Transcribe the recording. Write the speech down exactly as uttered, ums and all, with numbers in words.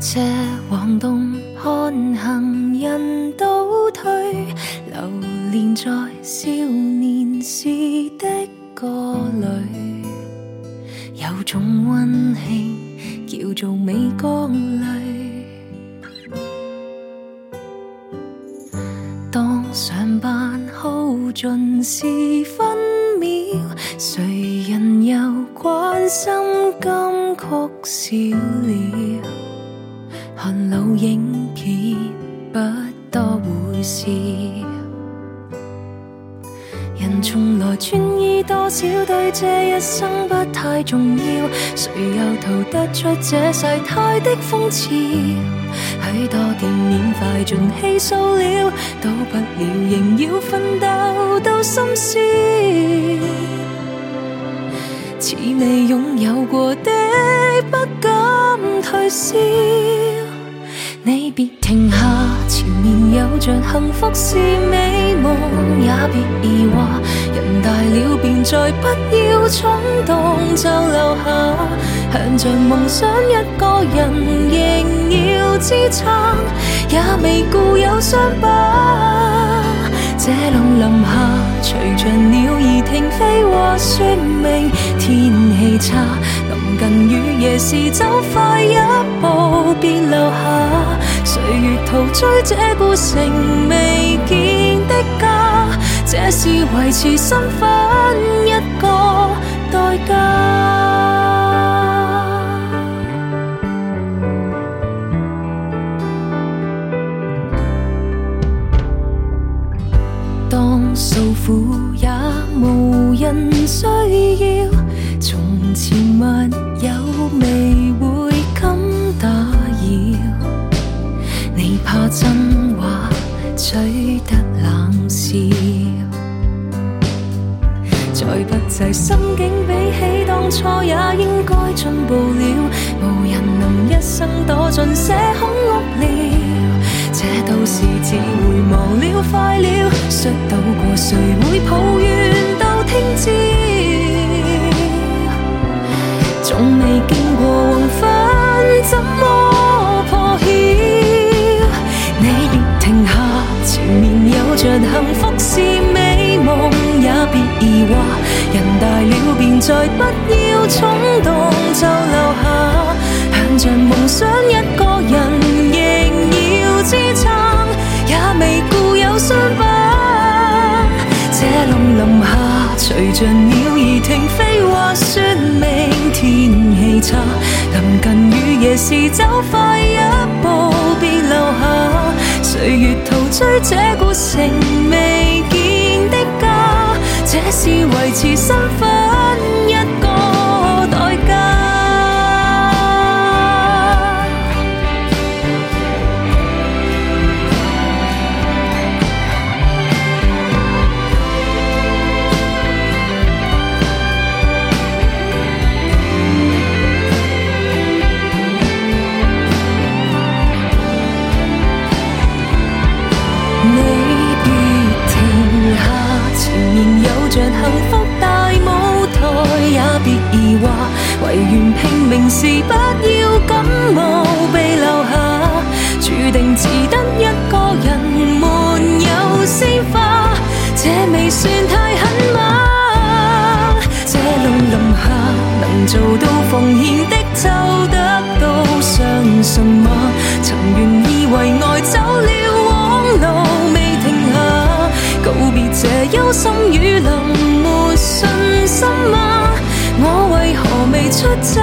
斜往东看行人倒退，流连在少年时的歌里，有种温馨叫做美光里。当上班耗尽时分秒，谁人又关心金曲少了？看老影片不多会笑，人从来专意多少对这一生不太重要，谁又逃得出这世态的风潮？许多电影快尽气数了，到不了仍要奋斗到深宵，似未拥有过的不敢退烧。你别停下，前面有着幸福是美梦，也别疑惑，人大了便再不要冲动，就留下，向着梦想一个人仍要支撑，也未顾有伤疤。这冷林下，随着鸟儿停飞和说明天气差，临近雨夜时走快一步，别留下，岁月陶醉这故城未见的家，这是维持身份一个代价。当诉苦也无人需要，从前密友未会敢打扰，你怕真话取得冷笑，再不济心境比起当初也应该进步了，无人能一生躲进社恐屋了，这都是只会忘了快了，摔倒过谁会抱怨到听朝，总未见过黄昏怎么破晓，你别停下，前面有着幸福是美梦，也别疑惑，人大了便再不要冲动，就留下，向着梦想一个人仍要支撑，也未顾有伤疤。这冷林下，随着鸟儿停飞或说明天气差，临近雨夜时走快一步，别留下，岁月陶醉这故城未见的家，这是维持身份一个代价。你别停下，前面有着幸福大舞台，也别疑惑，唯愿拼命时不要感冒，被留下，注定只得一个人，没有鲜花，这未算太狠嘛。这冷林下，能做到奉献的就得到，相信吗？曾原以为爱走了往路未停下，告别这忧心雨淋，没信心吗？我为何未出征